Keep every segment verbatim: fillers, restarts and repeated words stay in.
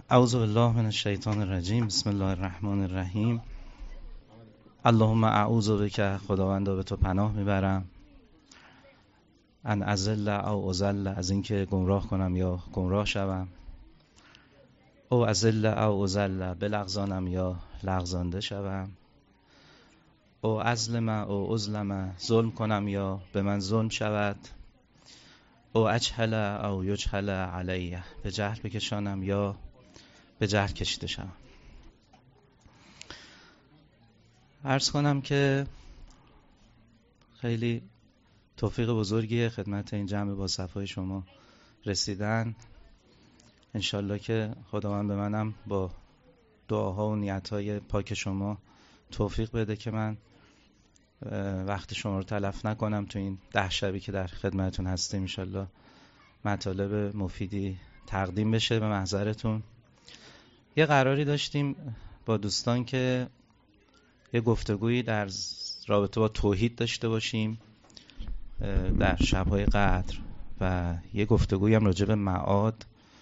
اعوذ بالله من الشیطان الرجیم. بسم الله الرحمن الرحیم. اللهم اعوذ بک، خداوندا به تو پناه میبرم، ان اضل او اضل، از اینکه گمراه کنم یا گمراه شوم، او اضل او اضل، بلغزانم یا لغزانده شوم، او اظلم او اظلم، ظلم کنم یا به من ظلم شود، او اجهل او یجهل علیه، به جهل بکشانم یا به جهل کشیده شوم. عرض کنم که خیلی توفیق بزرگیه خدمت این جمع با صفای شما رسیدن. انشالله که خداوند به منم با دعاها و نیتهای پاک شما توفیق بده که من وقت شما رو تلف نکنم تو این ده شبی که در خدمتون هستیم. انشالله مطالب مفیدی تقدیم بشه به محضرتون. یه قراری داشتیم با دوستان که یه گفتگویی در رابطه با توحید داشته باشیم در شب‌های قدر و یه گفتگویی هم راجع به معاد.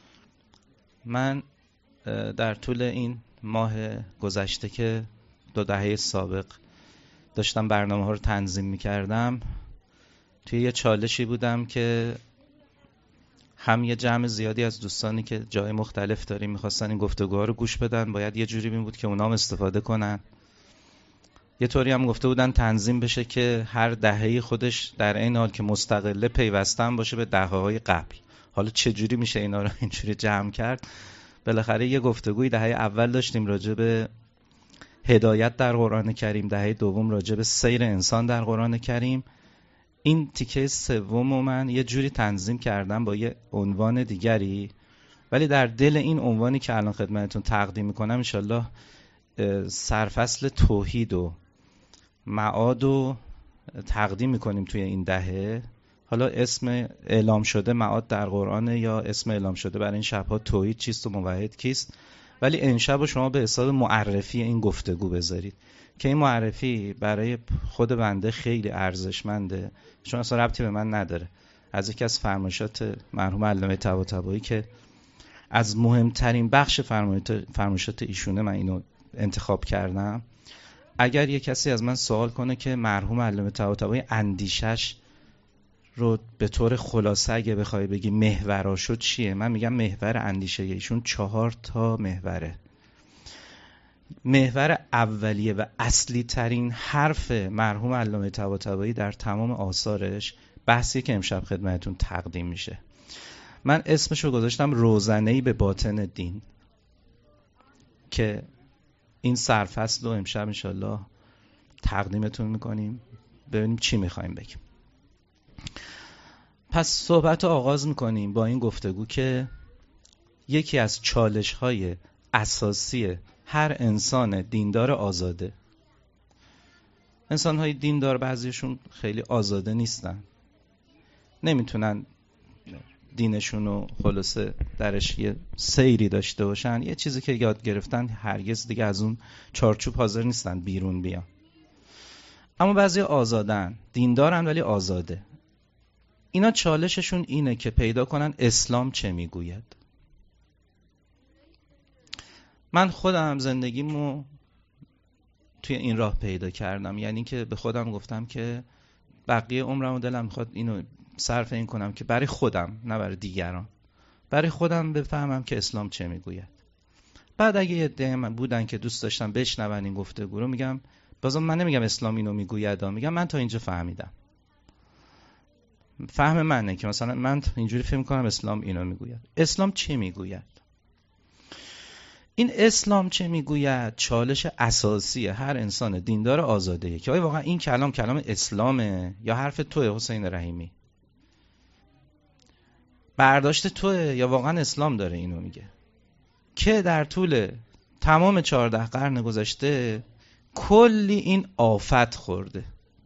من در طول این ماه گذشته که دو دهه سابق داشتم برنامه ها رو تنظیم می‌کردم، توی یه چالشی بودم که هم یه جمع زیادی از دوستانی که جای مختلف داریم می‌خواستن این گفتگوها رو گوش بدن، باید یه جوری می بود که اونا هم استفاده کنن. یه طوری هم گفته بودن تنظیم بشه که هر دهه‌ای خودش در این حال که مستقله پیوستن باشه به دهه‌های قبل. حالا چه جوری میشه اینا رو اینجوری جمع کرد؟ بالاخره یه گفتگوی دهه اول داشتیم راجع به هدایت در قرآن کریم، دهه دوم راجع به سیر انسان در قرآن کریم. این تیکه سومو من یه جوری تنظیم کردم با یه عنوان دیگری، ولی در دل این عنوانی که الان خدمتتون تقدیم میکنم انشالله سرفصل توحید و معاد رو تقدیم میکنیم توی این دهه. حالا اسم اعلام شده معاد در قرآن یا اسم اعلام شده برای این شبها توحید چیست و موحد کیست، ولی این شب رو شما به حساب معرفی این گفتگو بذارید که این معرفی برای خود بنده خیلی ارزشمنده، چون اصلا ربطی به من نداره. از یکی از فرمایشات مرحوم علامه طباطبایی که از مهمترین بخش فرمایشات ایشونه من اینو انتخاب کردم، اگر یک کسی از من سوال کنه که مرحوم علامه طباطبایی اندیشش رو به طور خلاصه اگه بخوای بگی محوراشو چیه، من میگم محور اندیشه ایشون چهار تا محوره. محور اولیه و اصلی ترین حرف مرحوم علامه طباطبایی در تمام آثارش بحثی که امشب خدمتتون تقدیم میشه. من اسمشو گذاشتم روزنه‌ای به باطن دین، که این سرفصل رو امشب انشالله تقدیمتون میکنیم ببینیم چی میخوایم بگیم. پس صحبت رو آغاز میکنیم با این گفتگو که یکی از چالش‌های اساسی هر انسان دیندار آزاده، انسان‌های دیندار بعضیشون خیلی آزاده نیستن، نمیتونن دینشون رو خلاصه درش یه سیری داشته باشن، یه چیزی که یاد گرفتن هرگز دیگه از اون چارچوب حاضر نیستن بیرون بیان. اما بعضی آزادن، دیندارن ولی آزاده. اینا چالششون اینه که پیدا کنن اسلام چه میگوید. من خودم زندگیمو توی این راه پیدا کردم، یعنی که به خودم گفتم که بقیه عمرمو دلم میخواد اینو صرف این کنم که برای خودم نه برای دیگران، برای خودم بفهمم که اسلام چه میگوید. بعد اگه یه عده من بودن که دوست داشتم بشنون این گفتگو رو، میگم بازم من نمیگم اسلام اینو میگوید، میگم من تا اینجا فهمیدم، فهم منه که مثلا من اینجوری فهم کنم اسلام اینو میگوید. اسلام چه میگوید؟ این اسلام چه میگوید چالش اساسی هر انسان دیندار آزاده‌ای که آیا واقعا این کلام کلام اسلامه یا حرف توه حسین رحیمی، برداشت توه یا واقعا اسلام داره اینو میگه. که در طول تمام چهارده قرن گذشته کلی این آفت خورده.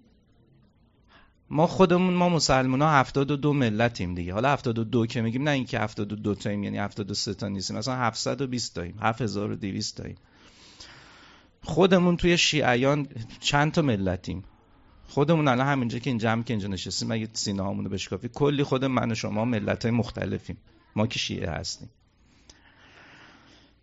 ما خودمون ما مسلمان ها هفتاد و دو ملتیم دیگه. حالا هفتاد و دو که میگیم نه این که هفتاد و دو تاییم یعنی هفتاد و سه تا نیستیم، مثلا هفتصد و بیست تاییم، هفت هزار و دویست تاییم. خودمون توی شیعیان چند تا ملتیم؟ خودمون الان همینجا که این جمع که اینجا نشستیم اگه سینه هامون رو بشکافی کلی خود من و شما ملت‌های مختلفیم، ما که شیعه هستیم.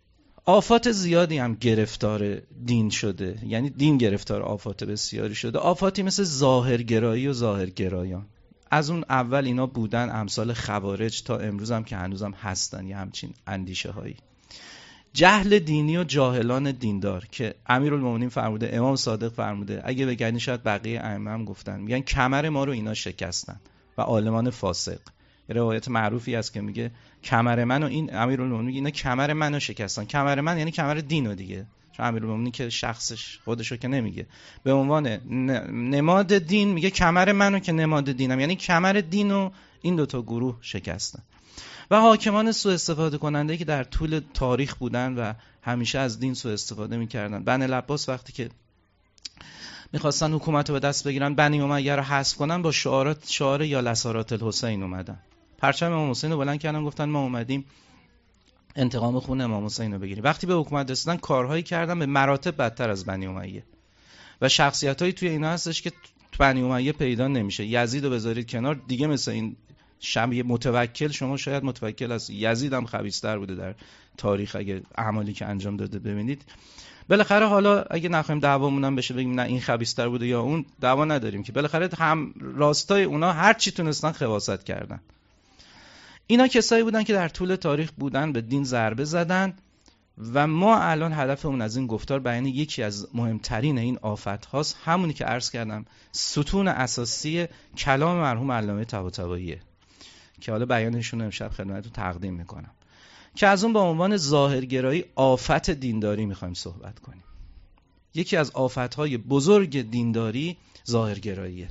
آفات زیادی هم گرفتار دین شده، یعنی دین گرفتار آفات بسیاری شده. آفاتی مثل ظاهرگرایی و ظاهرگرایان، از اون اول اینا بودن، امثال خوارج، تا امروز هم که هنوز هم هستن یه همچین اندیشه هایی. جهل دینی و جاهلان دیندار که امیرالمومنین فرموده، امام صادق فرموده، اگه بگردین شاید بقیه ائمه هم گفتن، میگن کمر ما رو اینا شکستن. و عالمان فاسق، روایت معروفی است که میگه کمر من و این امیرالمومنین میگه اینا کمر منو شکستن. کمر من یعنی کمر دینو دیگه، چون امیرالمومنین که شخصش خودشو که نمیگه، به عنوان نماد دین میگه کمر منو که نماد دینم، یعنی کمر دینو این دوتا گروه شکستن. و حاکمان سوء استفاده کننده که در طول تاریخ بودن و همیشه از دین سوء استفاده میکردن. بنی العباس وقتی که میخواستن حکومت رو به دست بگیرن، بنی امیه رو حذف کنن، با شعارات شعار یا لسارات الحسین اومدن، پرچم امام حسین رو بلند کردن، گفتن ما اومدیم انتقام خون امام حسین رو بگیریم. وقتی به حکومت رسیدن کارهایی کردن به مراتب بدتر از بنی امیه و شخصیتایی توی اینا هستش که تو بنی امیه پیدا نمیشه. یزید رو بذارید کنار، دیگه مثل این شمع متوکل، شما شاید متوکل از یزید هم خبیث‌تر بوده در تاریخ اگه اعمالی که انجام داده ببینید. بالاخره حالا اگه نخوایم دعوامون هم بشه بگیم نه این خبیث‌تر بوده یا اون، دعوا نداریم که بالاخره هم راستای اونا هر چی تونستن خواست کردن. اینا کسایی بودن که در طول تاریخ بودن، به دین ضربه زدن و ما الان هدفمون از این گفتار بیان یکی از مهمترین این آفت هاست، همونی که عرض کردم ستون اساسی کلام مرحوم علامه طباطباییه که حالا بیانشون امشب خدمتتون تقدیم میکنم، که از اون با عنوان ظاهرگرایی آفت دینداری میخوایم صحبت کنیم. یکی از آفتهای بزرگ دینداری ظاهرگراییه.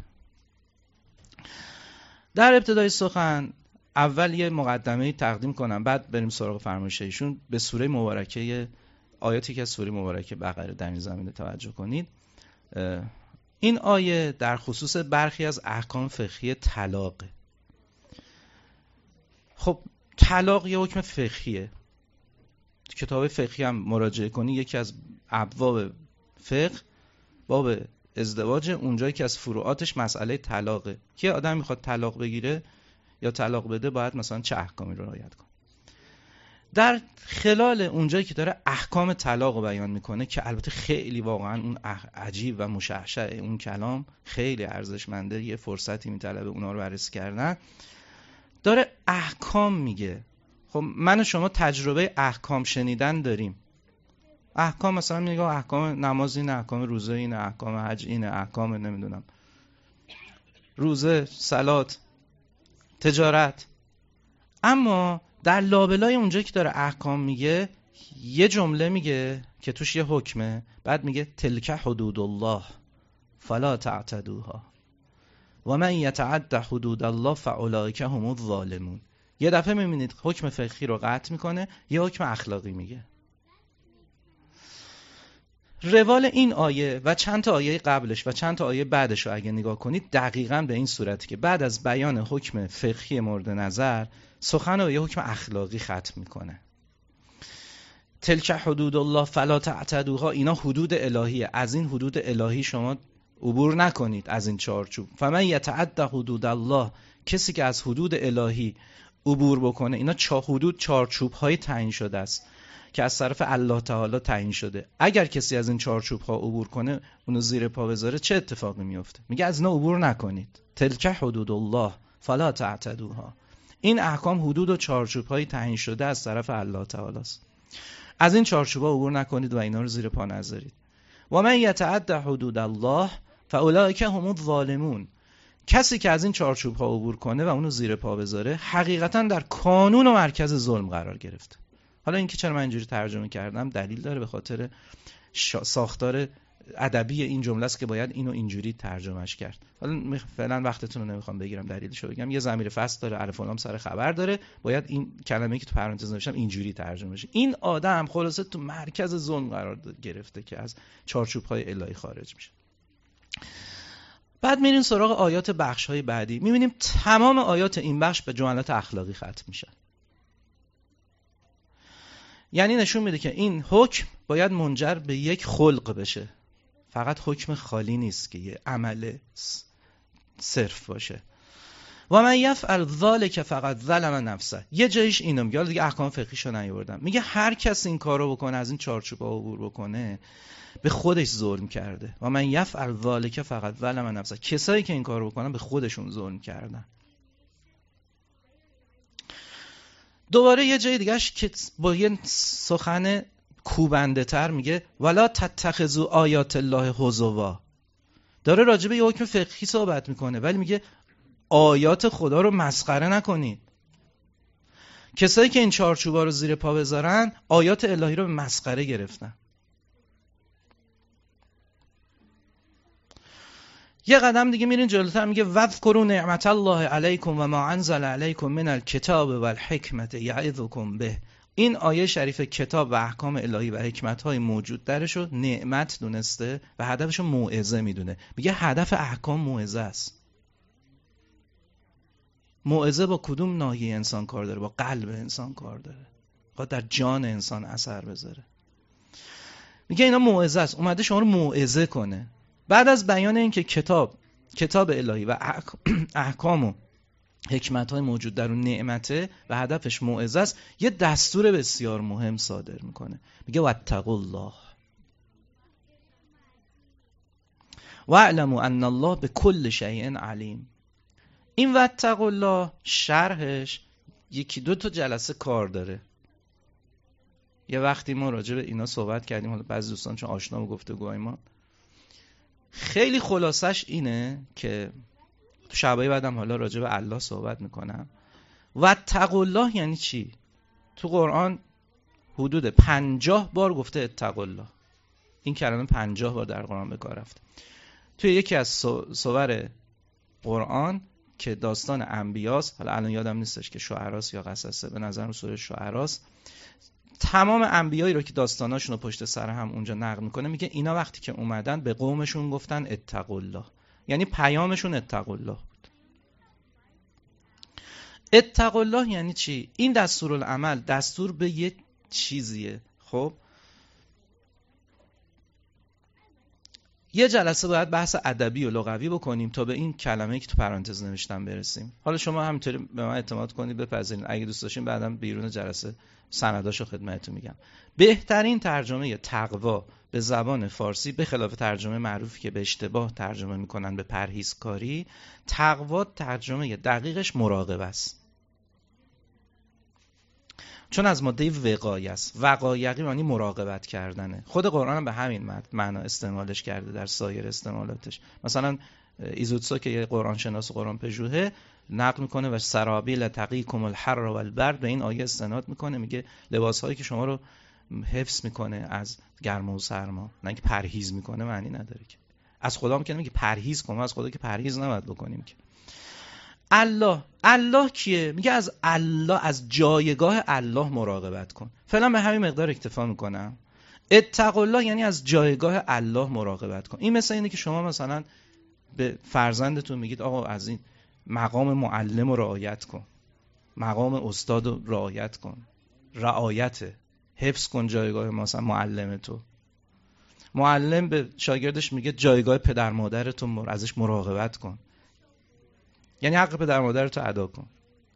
در ابتدای سخن اول یه مقدمه تقدیم کنم، بعد بریم سراغ فرمایش ایشون. به سوره مبارکه، آیاتی که از سوره مبارکه بقره در این زمینه توجه کنید. این آیه در خصوص برخی از احکام فقهی طلاقه. خب طلاق یه حکم فقهیه، کتاب فقهی هم مراجعه کنی، یکی از ابواب فقه باب ازدواج، اونجایی که از فروعاتش مسئله طلاقه که آدم میخواد طلاق بگیره یا طلاق بده باید مثلا چه احکامی رو رعایت کنه. در خلال اونجایی که داره احکام طلاق رو بیان میکنه که البته خیلی واقعا اون عجیب و مشعشع اون کلام خیلی ارزشمنده، یه فرصتی میطلبه اونا رو بررسی کردن، داره احکام میگه. خب من و شما تجربه احکام شنیدن داریم. احکام مثلا میگه احکام نماز اینه، احکام روزه اینه، احکام حج اینه، احکام نمیدونم روزه، صلات، تجارت. اما در لابلای اونجایی که داره احکام میگه یه جمله میگه که توش یه حکمه، بعد میگه تلک حدود الله فلا تعتدوها و من یتعد حدود الله فاولئک هم الظالمون. یه دفعه میبینید حکم فقهی رو قطع میکنه، یه حکم اخلاقی میگه. روال این آیه و چند تا آیه قبلش و چند تا آیه بعدش رو اگه نگاه کنید دقیقاً به این صورتی که بعد از بیان حکم فقهی مورد نظر سخن رو یه حکم اخلاقی ختم میکنه. تلک حدود الله فلا تعتدوها، اینا حدود الهیه، از این حدود الهی شما عبور نکنید از این چارچوب. فمن یتعد حدود الله، کسی که از حدود الهی عبور بکنه، اینا چه حدود چارچوب های تعیین شده است که از طرف الله تعالی تعیین شده. اگر کسی از این چارچوب ها عبور کنه، اونو زیر پا بذاره، چه اتفاقی میفته؟ میگه از اینا عبور نکنید. تلک حدود الله فلا تعتدوها. این احکام حدود و چارچوب های تعیین شده از طرف الله تعالی است. از این چارچوب ها عبور نکنید و اینا رو زیر پا نذارید. و من یتعد حدود الله فاولئک هم الظالمون. کسی که از این چارچوب ها عبور کنه و اونو زیر پا بذاره، حقیقتا در کانون و مرکز ظلم قرار گرفته. حالا اینکه چرا من اینجوری ترجمه کردم دلیل داره، به خاطر ساختار ادبی این جمله است که باید اینو اینجوری ترجمهش کرد. حالا فعلا وقتتون رو نمیخوام بگیرم دلیلشو بگم. یه ضمیر فصل داره، الف و لام سر خبر داره، باید این کلمه‌ای که تو پرانتز نوشتم اینجوری ترجمه بشه. این آدم خلاصه تو مرکز ظلم قرار گرفته که از چارچوب‌های الهی خارج میشه. بعد میریم سراغ آیات بخش‌های بعدی، می‌بینیم تمام آیات این بخش به جملات اخلاقی ختم میشن. یعنی نشون میده که این حکم باید منجر به یک خلق بشه، فقط حکم خالی نیست که یه عمل صرف باشه. و من یفعل ذلک فقط ظلم نفسه. یه جایش اینو میگه، دیگه احکام فقهیشو نیاوردم، میگه هر کس این کارو بکنه، از این چارچوبا عبور بکنه، به خودش ظلم کرده. و من یفعل ذلک فقط ظلم نفسه. کسایی که این کارو بکنن به خودشون ظلم کردن. دوباره یه جای دیگهش که با یه سخن کوبنده تر میگه ولا تتخذوا آیات الله هزوا. داره راجع به یه حکم فقهی صحبت میکنه، ولی میگه آیات خدا رو مسخره نکنید. کسایی که این چارچوبا رو زیر پا بذارن، آیات الهی رو به مسخره گرفتن. یه قدم دیگه میرین جلوتر، میگه واذکروا نعمت الله علیکم و ما انزل علیکم من الکتاب و الحکمت یعظکم به. این آیه شریف کتاب و احکام الهی و حکمت‌های موجود درش رو نعمت دونسته و هدفش رو موعظه میدونه. میگه هدف احکام موعظه است. موعظه با کدوم ناحیه انسان کار داره؟ با قلب انسان کار داره، میخواد در جان انسان اثر بذاره. میگه اینا موعظه است، اومده شما رو موعظه کنه. بعد از بیان این که کتاب کتاب الهی و احکام و حکمت‌های موجود در اون نعمته و هدفش موعظه است، یه دستور بسیار مهم صادر میکنه. میگه واتقوا الله واعلموا ان الله بكل شیء علیم. این واتقوا الله شرحش یکی دو تا جلسه کار داره. یه وقتی ما راجع به اینا صحبت کردیم، حالا بعضی دوستان چون آشنا و گفتگوهای ما، خیلی خلاصش اینه که تو شبای بعدم حالا راجع به الله صحبت میکنم. واتقوا الله یعنی چی؟ تو قرآن حدود پنجاه بار گفته اتقوا الله. این کلمه پنجاه بار در قرآن به کار رفته. توی یکی از سور قرآن که داستان انبیاست، حالا الان یادم نیستش که شعراست یا قصصه، به نظرم سوره شعراست، تمام انبیایی رو که داستاناشون رو پشت سر هم اونجا نقل میکنه، میگه اینا وقتی که اومدن به قومشون گفتن اتقوا الله، یعنی پیامشون اتقوا الله بود. اتقوا الله یعنی چی؟ این دستورالعمل دستور به یه چیزیه. خب یه جلسه باید بحث ادبی و لغوی بکنیم تا به این کلمه‌ای که تو پرانتز نوشتم برسیم. حالا شما همینطوری به من اعتماد کنید، بپذیرید. اگه دوست داشتین بعدم بیرون جلسه سنداشو خدمتتون میگم. بهترین ترجمه تقوا به زبان فارسی، به خلاف ترجمه معروفی که به اشتباه ترجمه میکنن به پرهیزکاری، تقوا ترجمه دقیقش مراقبه است. چون از ماده وقایه است. وقایقی معنی مراقبت کردنه. خود قرآن هم به همین معنا استعمالش کرده در سایر استعمالاتش. مثلا ایزوتسو که یه قرآن شناس و قرآن پژوهه نقل میکنه و سرابیل تقیکم الحر و البرد، به این آیه استناد میکنه، میگه لباسهایی که شما رو حفظ میکنه از گرما و سرما، نه اینکه پرهیز میکنه، معنی نداره که. از خدا میگه میگه پرهیز کن، از خدا که پرهیز نباید بکنیم که. الله، الله کیه؟ میگه از الله، از جایگاه الله مراقبت کن. فعلا به همین مقدار اکتفا میکنم. اتقوا الله یعنی از جایگاه الله مراقبت کن. این مثل اینه که شما مثلا به فرزندتون میگید آقا از این مقام معلم رو رعایت کن، مقام استاد رو رعایت کن. رعایت، حفظ کن جایگاه مثلا معلم تو. معلم به شاگردش میگه جایگاه پدر مادرتون ازش مراقبت کن، یعنی حق پدر مادرتو ادا کن.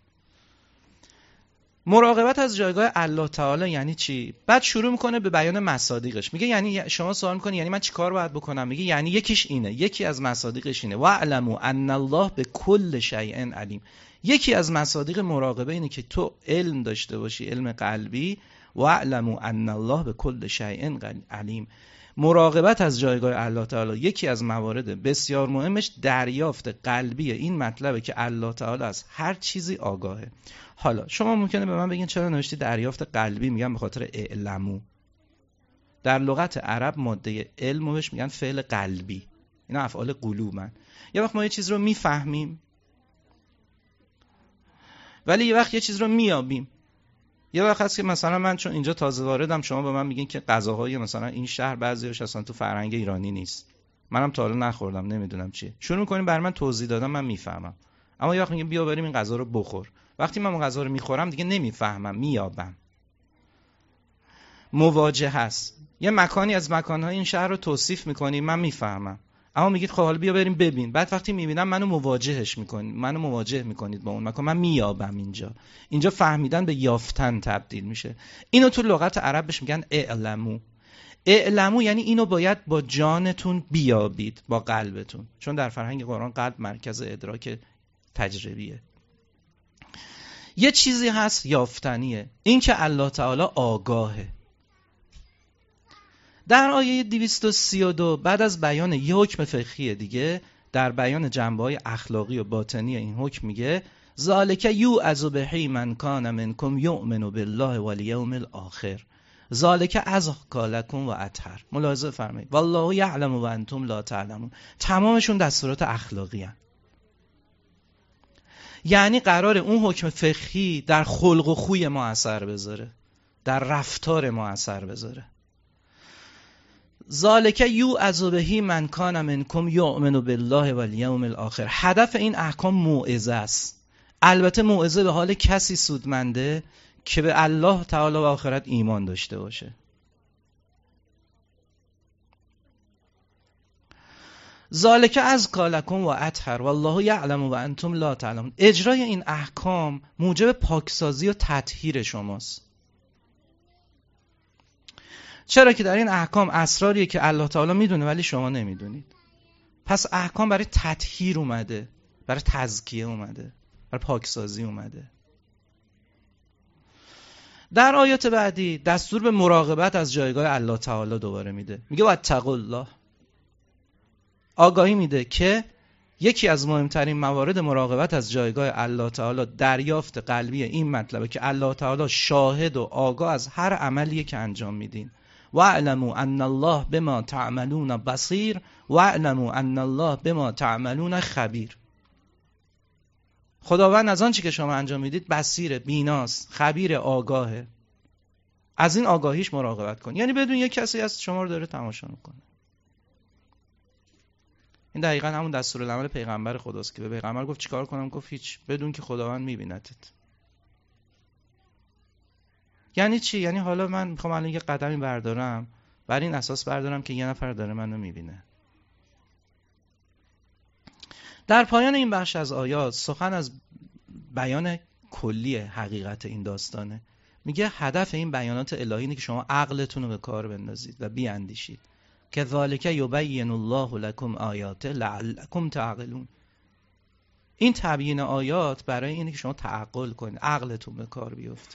مراقبت از جایگاه الله تعالی یعنی چی؟ بعد شروع میکنه به بیان مصادیقش. میگه یعنی شما سوال میکنی یعنی من چی کار باید بکنم؟ میگه یعنی یکیش اینه، یکی از مصادیقش اینه واعلموا ان الله بكل شیء علیم. یکی از مصادیق مراقبه اینه که تو علم داشته باشی، علم قلبی. واعلموا ان الله بكل شیء علیم. مراقبت از جایگاه الله تعالی یکی از موارد بسیار مهمش دریافت قلبی این مطلبه که الله تعالی از هر چیزی آگاهه. حالا شما ممکنه به من بگین چرا نوشتی دریافت قلبی؟ میگم به خاطر اعلمو. در لغت عرب ماده علم بهش میگن فعل قلبی، اینا افعال قلوبن. یه وقت ما یه چیز رو میفهمیم ولی یه وقت یه چیز رو میابیم. یه وقت هست که مثلا من چون اینجا تازه واردم، شما به من میگین که غذاهای مثلا این شهر بعضیاش اصلا تو فرهنگ ایرانی نیست، منم تا حالا نخوردم نمیدونم چیه. شروع میکنیم بر من توضیح دادن، من میفهمم. اما یه وقت میگیم بیا بریم این غذا رو بخور. وقتی من اون غذا رو میخورم دیگه نمیفهمم، میابم. مواجهه هست. یه مکانی از مکانهای این شهر رو توصیف میکنی، من میفهمم. اما میگید خب حالا بیا بریم ببین. بعد وقتی میبینم منو مواجهش میکنید، منو مواجه میکنید با اون مکان، من مییابم. اینجا اینجا فهمیدن به یافتن تبدیل میشه. اینو تو لغت عرب بهش میگن اعلمو. اعلمو یعنی اینو باید با جانتون بیابید، با قلبتون، چون در فرهنگ قرآن قلب مرکز ادراک تجربیه. یه چیزی هست یافتنیه، این که الله تعالی آگاهه. در آیه دویست و سی و دو بعد از بیان یه حکم فقهی دیگه، در بیان جنبه‌های اخلاقی و باطنی این حکم میگه ذالک یوعظ به من کان منکم یؤمن بالله والیوم الاخر ذالک ازکی لکم و اطهر. ملاحظه فرمایید والله یعلم و انتم لا تعلمون. تمامشون دستورات اخلاقی هستند. یعنی قرار اون حکم فقهی در خلق و خوی ما اثر بذاره، در رفتار ما اثر بذاره. ذالک یوعظ به من کان منکم یؤمن بالله والیوم الاخر. هدف این احکام موعظه است. البته موعظه به حال کسی سودمنده که به الله تعالی و آخرت ایمان داشته باشه. ذالک ازکی لکم و اطهر والله یعلم و انتم لا تعلمون. اجرای این احکام موجب پاکسازی و تطهیر شماست. چرا که در این احکام اسراریه که الله تعالی میدونه ولی شما نمیدونید. پس احکام برای تطهیر اومده، برای تزکیه اومده، برای پاکسازی اومده. در آیات بعدی دستور به مراقبت از جایگاه الله تعالی دوباره میده. میگه واتقوا الله. آگاهی میده که یکی از مهمترین موارد مراقبت از جایگاه الله تعالی دریافت قلبی این مطلبه که الله تعالی شاهد و آگاه از هر عملیه که انجام میدین. واعلموا ان الله بما تعملون بصیر واعلموا ان الله بما تعملون خبیر. خداوند از آن چی که شما انجام میدید بصیر، بیناست، خبیر، آگاهه. از این آگاهیش مراقبت کن. یعنی بدون یک کسی از شما رو داره تماشا میکنه. این دقیقاً همون دستورالعمل پیغمبر خداست که به پیغمبر گفت چیکار کنم؟ گفت هیچ، بدون که خداوند میبینتت. یعنی چی؟ یعنی حالا من میخوام الان یه قدمی بردارم، بر این اساس بردارم که یه نفر داره منو میبینه. در پایان این بخش از آیات سخن از بیان کلی حقیقت این داستانه. میگه هدف این بیانات الهی اینه که شما عقلتون رو به کار بندازید و بیاندیشید. کذالک یبین الله لکم آیاته لعلکم تعقلون. این تبیین آیات برای اینه که شما تعقل کنید، عقلتون به کار بیفته.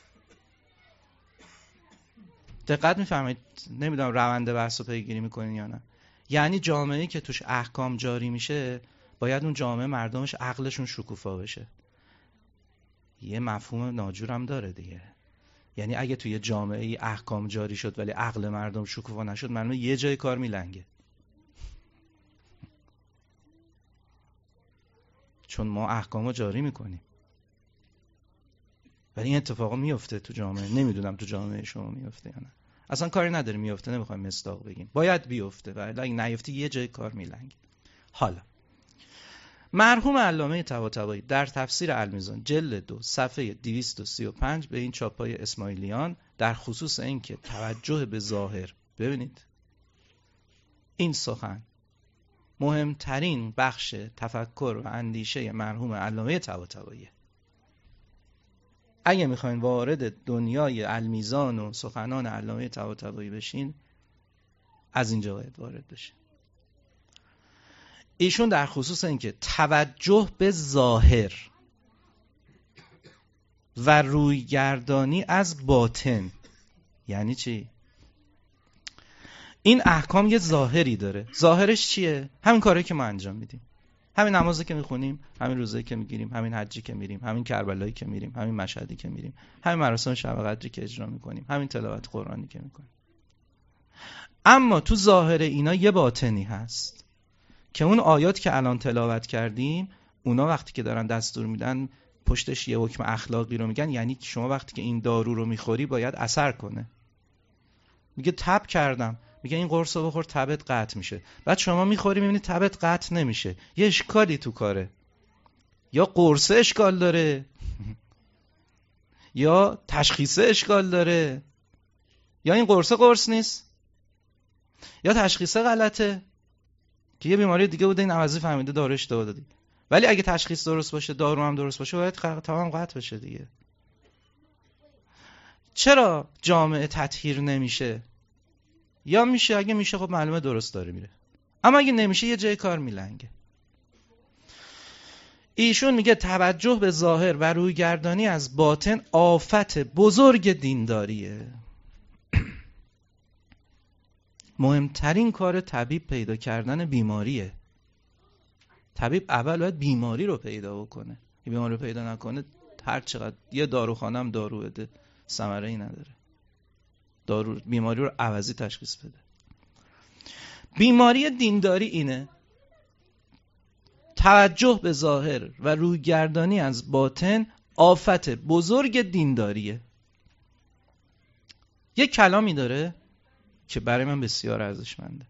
دقت میفرمایید؟ نمیدونم روند بحث رو پیگیری میکنین یا نه. یعنی جامعه‌ای که توش احکام جاری میشه باید اون جامعه مردمش عقلشون شکوفا بشه. یه مفهوم ناجور هم داره دیگه. یعنی اگه توی جامعه احکام جاری شد ولی عقل مردم شکوفا نشد، معلومه یه جای کار میلنگه. چون ما احکامو جاری میکنیم ولی این اتفاقا میفته تو جامعه. نمیدونم تو جامعه شما میفته یا نه. اصلا کاری نداره میفته، نمیخوایم مصداق بگیم. باید بیفته ولی اگه نیفته یه جای کار میلنگه. حالا مرحوم علامه طباطبایی در تفسیر المیزان جلد دو صفحه دویست و سی و پنج به این چاپای اسماعیلیان در خصوص این که توجه به ظاهر، ببینید این سخن مهمترین بخش تفکر و اندیشه مرحوم علامه طباطبایی. اگه میخواین وارد دنیای المیزان و سخنان علامه طباطبایی بشین، از اینجا باید وارد بشین. ایشون در خصوص اینکه توجه به ظاهر و رویگردانی از باطن یعنی چی؟ این احکام یه ظاهری داره. ظاهرش چیه؟ همین کاری که ما انجام میدیم، همین نمازی که میخونیم، همین روزه‌ای که میگیریم، همین حجی که میریم، همین کربلایی که میریم، همین مشهدی که میریم، همین مراسم شب قدری که اجرا میکنیم، همین تلاوت قرآنی که میکنیم. اما تو ظاهر اینا یه باطنی هست که اون آیات که الان تلاوت کردیم، اونا وقتی که دارن دستور میدن پشتش یه حکم اخلاقی رو میگن. یعنی شما وقتی که این دارو رو میخوری باید اثر کنه. میگه تب کردم، میگه این قرص رو بخور تبت قطع میشه. بعد شما میخوری میبینی تبت قطع نمیشه، یه اشکالی تو کاره. یا قرص اشکال داره یا تشخیص اشکال داره، یا این قرص قرص نیست، یا تشخیص غلطه که یه بیماری دیگه بوده این عوضی فهمیده دارو اشتباه دادی. ولی اگه تشخیص درست باشه، دارو هم درست باشه، باید تمام قطع بشه دیگه. چرا جامعه تطهیر نمیشه؟ یا میشه، اگه میشه خب معلومه درست داره میره، اما اگه نمیشه یه جای کار میلنگه. ایشون میگه توجه به ظاهر و رویگردانی از باطن آفت بزرگ دینداریه. مهمترین کار طبیب پیدا کردن بیماریه. طبیب اول باید بیماری رو پیدا بکنه. بیماری رو پیدا نکنه هر چقدر یه داروخانه هم دارو بده ثمره ای نداره. دارو بیماری رو عوضی تشخیص بده. بیماری دینداری اینه، توجه به ظاهر و رویگردانی از باطن آفت بزرگ دینداریه. یه کلامی داره که برای من بسیار ارزشمنده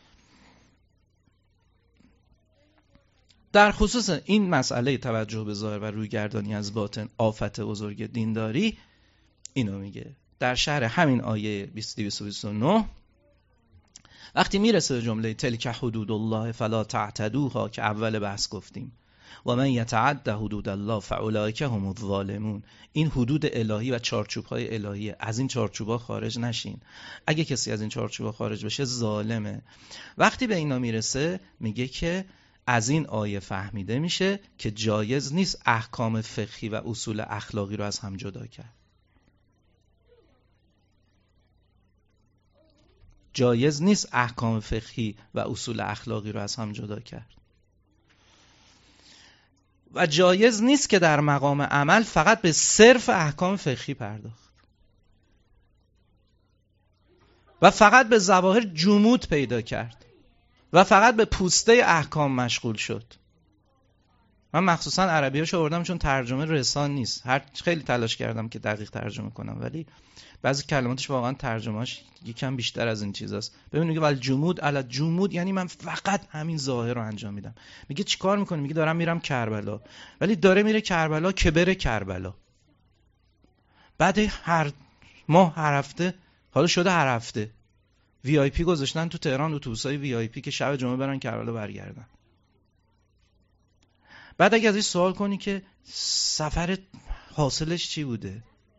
در خصوص این مسئله توجه به ظاهر و رویگردانی از باطن آفت بزرگ دینداری. اینو میگه در شرح همین آیه بیست و بیست و نه وقتی میرسه به جمله تلک حدود الله فلا تعتدوها که اول بحث گفتیم و من یتعد حدود الله فاولئک هم الظالمون. این حدود الهی و چارچوب‌های الهیه، از این چارچوب‌ها خارج نشین. اگه کسی از این چارچوب‌ها خارج بشه ظالمه. وقتی به اینا میرسه میگه که از این آیه فهمیده میشه که جایز نیست احکام فقهی و اصول اخلاقی رو از هم جدا کرد. جایز نیست احکام فقهی و اصول اخلاقی رو از هم جدا کرد. و جایز نیست که در مقام عمل فقط به صرف احکام فقهی پرداخت و فقط به ظواهر جمود پیدا کرد و فقط به پوسته احکام مشغول شد. من مخصوصا عربیاشو آوردم چون ترجمه رسان نیست. هر خیلی تلاش کردم که دقیق ترجمه کنم ولی بعضی کلماتش واقعا ترجمه‌اش یکم بیشتر از این چیزاست. ببین میگه ول جمود علی جمود، یعنی من فقط همین ظاهر رو انجام میدم. میگه چیکار میکنی؟ میگه دارم میرم کربلا. ولی داره میره کربلا که بره کربلا. بعد هر ماه هر هفته، حالا شده هر هفته وی آی پی گذاشتن تو تهران، اتوبوسای وی آی پی که شب جمعه برن کربلا برگردن. بعد اگه ازش سوال کنی که سفر حاصلش چی بوده،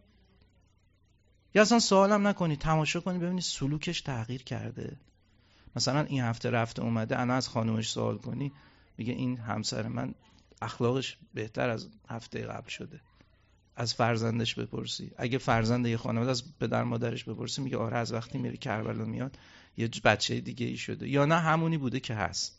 یا اصلا سوالم نکنی، تماشا کنی ببینی سلوکش تغییر کرده. مثلا این هفته رفته اومده، انا از خانومش سوال کنی میگه این همسر من اخلاقش بهتر از هفته قبل شده. از فرزندش بپرسی، اگه فرزند یه خانواده از پدر مادرش بپرسی میگه آره از وقتی میری کربلا میاد یه بچه دیگه ای شده، یا نه همونی بوده که هست.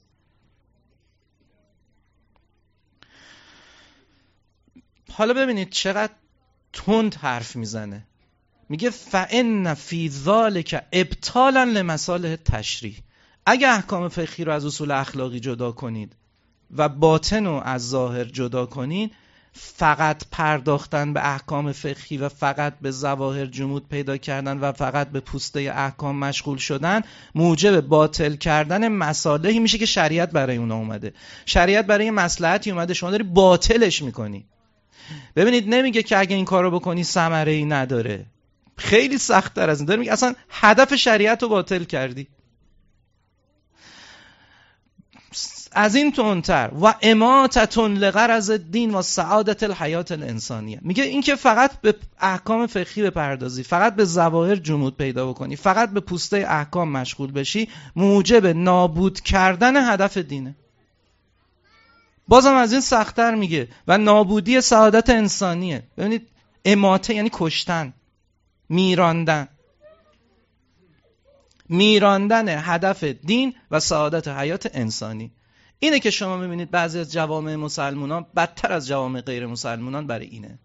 حالا ببینید چقدر تند حرف میزنه. میگه فَإِنَّ فِي ذَلِكَ ابطالا لمصالح تشریع. اگه احکام فقهی رو از اصول اخلاقی جدا کنید و باطن رو از ظاهر جدا کنید، فقط پرداختن به احکام فقهی و فقط به ظواهر جمود پیدا کردن و فقط به پوسته احکام مشغول شدن موجب باطل کردن مصالحی میشه که شریعت برای اونا اومده. شریعت برای مصلحتی اومده، شما داری باطلش میکنی. ببینید نمیگه که اگه این کارو بکنی ثمره‌ای نداره، خیلی سخت‌تر از این داره میگه اصلا هدف شریعت رو باطل کردی. از این تندتر و اماتة لغرض الدین و سعادت الحیات الانسانیه. میگه این که فقط به احکام فقهی بپردازی، فقط به ظواهر جمود پیدا بکنی، فقط به پوسته احکام مشغول بشی، موجب نابود کردن هدف دینه. بازم از این سخت‌تر میگه و نابودی سعادت انسانیه. ببینید اماته یعنی کشتن، میراندن میراندن هدف دین و سعادت حیات انسانی. اینه که شما میبینید بعضی از جوامع مسلمانان بدتر از جوامع غیر مسلمانان برای اینه.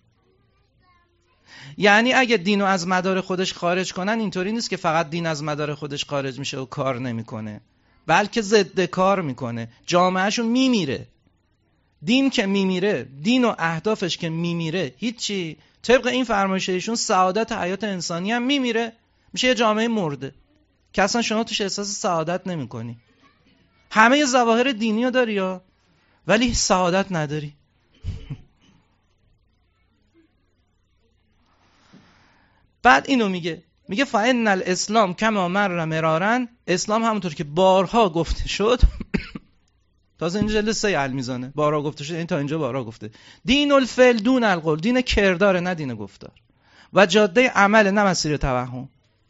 یعنی اگه دینو از مدار خودش خارج کنن، اینطوری نیست که فقط دین از مدار خودش خارج میشه و کار نمیکنه، بلکه ضد کار میکنه، جامعهشون میمیره. دین که میمیره، دین و اهدافش که میمیره، هیچی. طبق این فرمایش ایشون سعادت حیات انسانی هم میمیره، میشه یه جامعه مرده که اصلا شما توش احساس سعادت نمی کنی. همه ظواهر دینی رو داری ها، ولی سعادت نداری. بعد اینو میگه میگه فإن الاسلام کما مر مرارا، اسلام همونطور که بارها گفته شد تازه اینجا جلد سه المیزانه بارا گفته شده، این تا اینجا بارا گفته دین الفعل دون القول، دین کرداره نه دین گفتار، و جاده عمل نه مسیر توهم.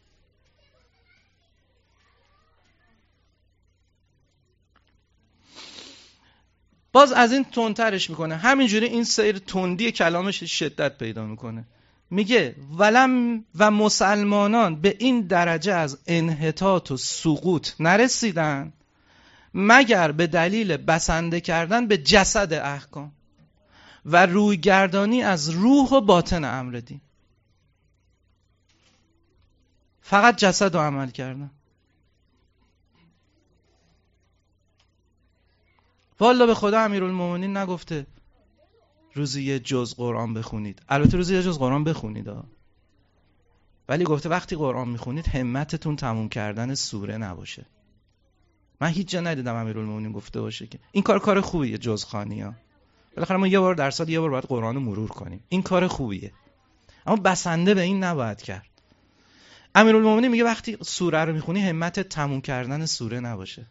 باز از این تندترش میکنه، همینجوری این سیر تندی کلامش شدت پیدا میکنه. میگه ولم و مسلمانان به این درجه از انحطاط و سقوط نرسیدن مگر به دلیل بسنده کردن به جسد احکام و رویگردانی از روح و باطن امر دین. فقط جسد رو عمل کردن. والا به خدا امیرالمومنین نگفته روزی یه جز قرآن بخونید. البته روزی یه جز قرآن بخونید ها. ولی گفته وقتی قرآن میخونید همتتون تموم کردن سوره نباشه. من هیچ جا ندیدم امیرالمومنین گفته باشه که این کار کار خوبیه جز خوانی ها. بالاخره ما یه بار در سال یه بار باید قرآن رو مرور کنیم. این کار خوبیه. اما بسنده به این نباید کرد. امیرالمومنین میگه وقتی سوره رو میخونی همت تموم کردن سوره نباشه.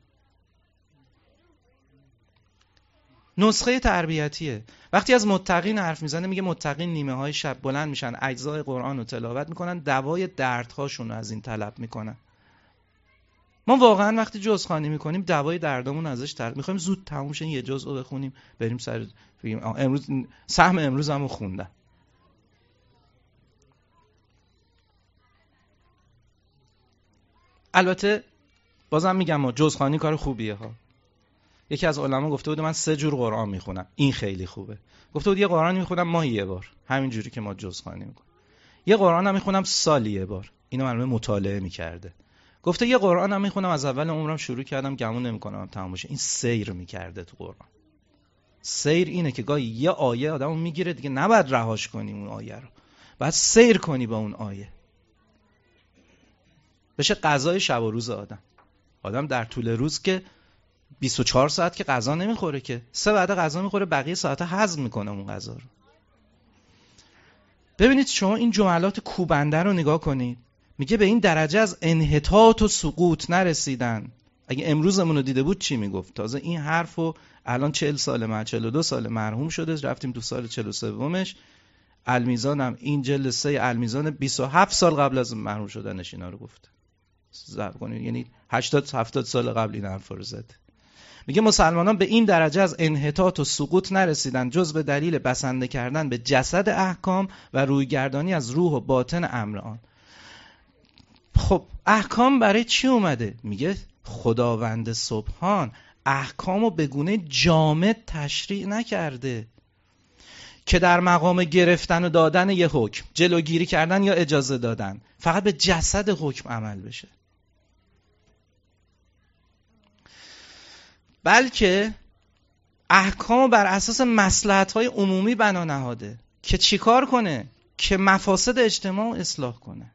نسخه تربیتیه. وقتی از متقین حرف میزنه میگه متقین نیمه های شب بلند میشن، اجزای قرآن رو تلاوت میکنن، دوای دردهاشون رو از این طلب میکنن. ما واقعا وقتی جز خوانی میکنیم دوای دردامون ازش طلب میخوایم زود تموم شه، یه جزء رو بخونیم بریم سر بگیم امروز سهم امروزمو خوندم. البته بازم میگم ما جز خوانی کار خوبیه ها. یکی از علما گفته بود من سه جور قرآن میخونم، این خیلی خوبه. گفته بود یه قرآن میخونم ماهی یه بار، همین جوری که ما جز خوانی میکنیم. یه قرآن هم میخونم سالی یه بار، اینو معلومه مطالعه میکرده. گفته یه قرآن هم میخونم از اول عمرم شروع کردم گمون نمیکنم تمام بشه. این سیر میکرده تو قرآن. سیر اینه که گاهی یه آیه آدمو میگیره دیگه نباید رهاش کنی اون آیه رو، باید سیر کنی با اون آیه، بشه غذای شب و روز آدم. آدم در طول روز که بیست و چهار ساعت که غذا نمیخوره که، سه وعده غذا میخوره، بقیه ساعت‌ها هضم میکنه اون غذا رو. ببینید شما این جملات کوبنده رو نگاه کنید. میگه به این درجه از انحطاط و سقوط نرسیدن. اگه امروزمون رو دیده بود چی میگفت؟ تازه این حرفو الان چهل سال من چهل و دو سال مرحوم شده، رفتیم تو سال چهل و سه مش. المیزانم این جلد سه المیزان بیست و هفت سال قبل از مرحوم شدنش اینا رو گفت. ضرب کنید یعنی هشتاد هفتاد سال قبل این حرفا رو زد. میگه مسلمانان به این درجه از انحطاط و سقوط نرسیدن جز به دلیل بسنده کردن به جسد احکام و رویگردانی از روح و باطن امر آن. خب احکام برای چی اومده؟ میگه خداوند سبحان احکامو به گونه جامد تشریع نکرده که در مقام گرفتن و دادن یه حکم، جلوگیری کردن یا اجازه دادن، فقط به جسد حکم عمل بشه، بلکه احکام بر اساس مصلحت‌های عمومی بنا نهاده که چیکار کنه؟ که مفاسد اجتماع اصلاح کنه.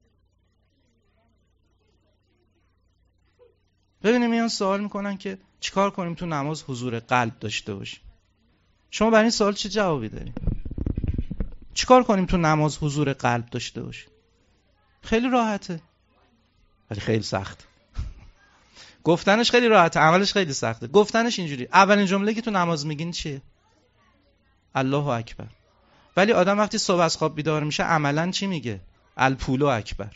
ببینیم میان سوال میکنن که چیکار کنیم تو نماز حضور قلب داشته باشیم. شما برای این سوال چه جوابی دارید؟ چیکار کنیم تو نماز حضور قلب داشته باشیم؟ خیلی راحته ولی خیلی سخت. گفتنش خیلی راحته، عملش خیلی سخته. گفتنش اینجوری، اولین جمله که تو نماز میگین چیه؟ الله اکبر. ولی آدم وقتی صبح از خواب بیدار میشه عملاً چی میگه؟ الپولو اکبر.